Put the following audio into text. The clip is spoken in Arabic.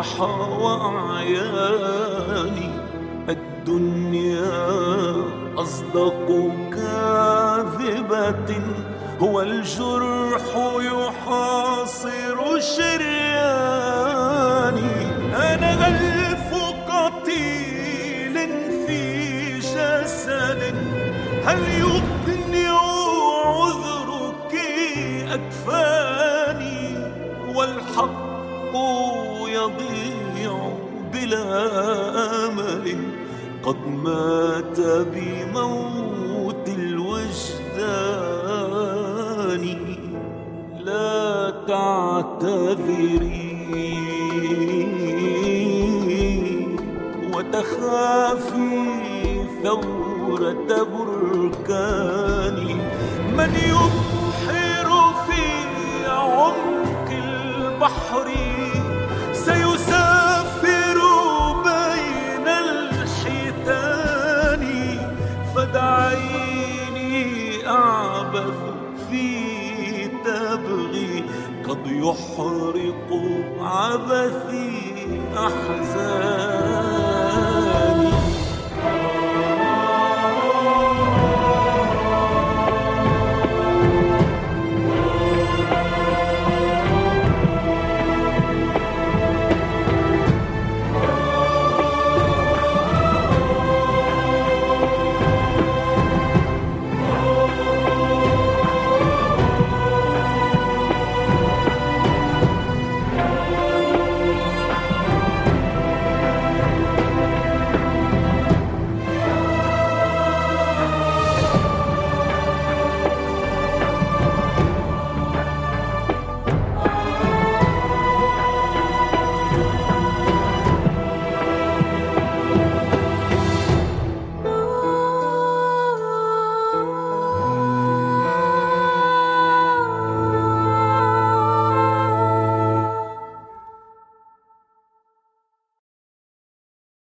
الضحى وأعياني. الدنيا أصدق كاذبة، هو الجرح يحاصر شرياني. أنا ألف قتيل في جسد، هل يقنع عذرك أكفاني؟ والحق يضيع بلا أمل، قد مات بموت الوجدان. لا تعتذري وتخافي ثورة بركان. من يبحر في عمق البحر سيسافر بين الحيتان. فدعيني أعبث في تبغي، قد يحرق عبثي أحزاني.